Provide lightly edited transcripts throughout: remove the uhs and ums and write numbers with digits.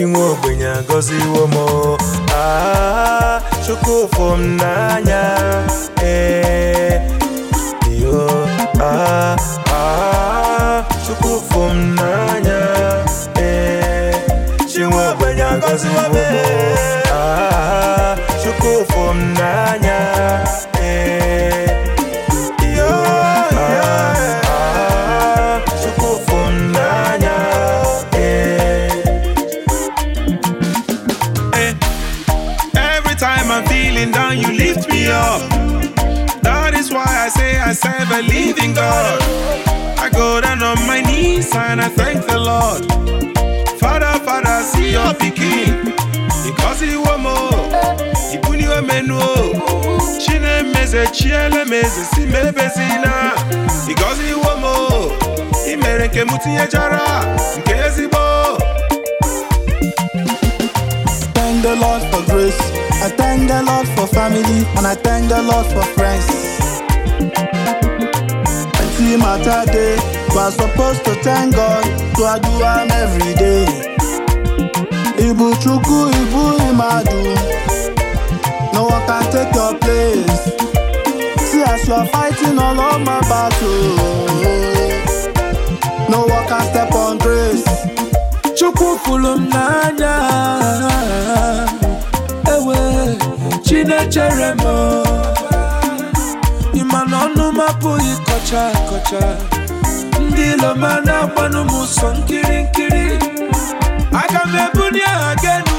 Chinwogbenye gọziwo m. Chukwu fụ m n'anya. Iyo. Chukwu fụ m n'anya. Chinwogbenye gọziwo m. Chukwu fụ m n'anya. Down, you lift me up. That is why I say I serve a living God. I go down on my knees and I thank the Lord. Father, Father, see your picking. Because he was more. He put you a menu. Chine meze, chiele meze, si mebezina. Because he was more. He made a muti jara. Nkezibo. Thank the Lord for grace. I thank the Lord for family, and I thank the Lord for friends. And see matter day, we're supposed to thank God, so I do am every day. Ibu chuku, ibu imadu, no one can take your place. See as you're fighting all of my battles, no one can step on grace. Chuku fulum nanya. Chinechere mo Imanonu mapuyi kocha kocha Ndilo mana kwanu muso nkiri nkiri Aga mebuni agenu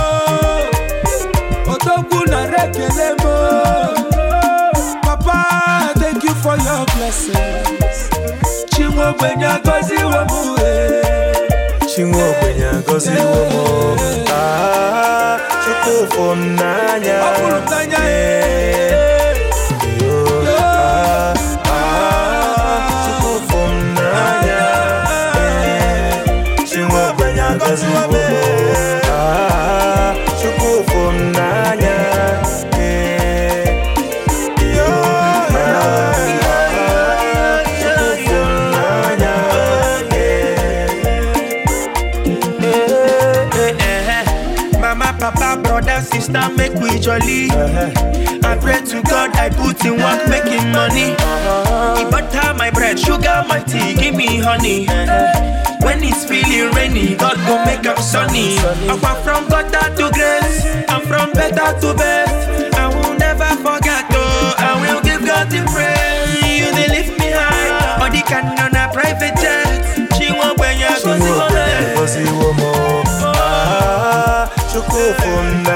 Otoku na rekele mo Papa, thank you for your blessings Chinwogbenye gọziwo mu Chinwogbenye gọziwo mu. Chukwu fụ m n'anya. Chukwu fụ m n'anya. Chinwogbenye gọziwo m. Chukwu fụ m n'anya. Papa, brother, sister, make we jolly. I pray to God, I put in work, making money. He butter my bread, sugar my tea, give me honey. When it's feeling rainy, God go make up sunny. Apart from gutter to grace, I'm from better to best. I will never forget, oh, I will give God the praise. You they lift me high, or the can on a private jet. Chinwogbenye gọziwo m. Chukwu fụ m n'anya.